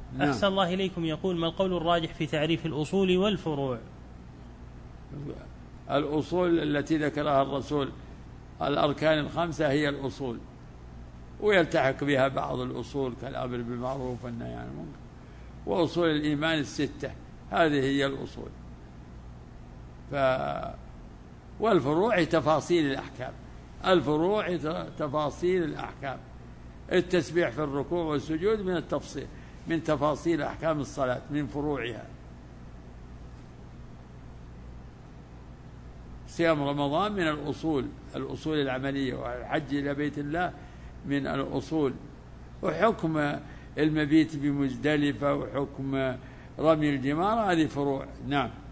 نعم. أحسن الله إليكم. يقول: ما القول الراجح في تعريف الأصول والفروع؟ الأصول التي ذكرها الرسول الأركان الخمسة هي الأصول، ويلتحق بها بعض الأصول كالأمر بالمعروف والنهي عن المنكر، وأصول الإيمان الستة، هذه هي الأصول. والفروع تفاصيل الأحكام، الفروع تفاصيل الأحكام. التسبيح في الركوع والسجود من التفصيل، من تفاصيل أحكام الصلاة، من فروعها. صيام رمضان من الأصول، الأصول العملية، والحج إلى بيت الله من الأصول، وحكم المبيت بمزدلفة وحكم رمي الجمار هذه فروع. نعم.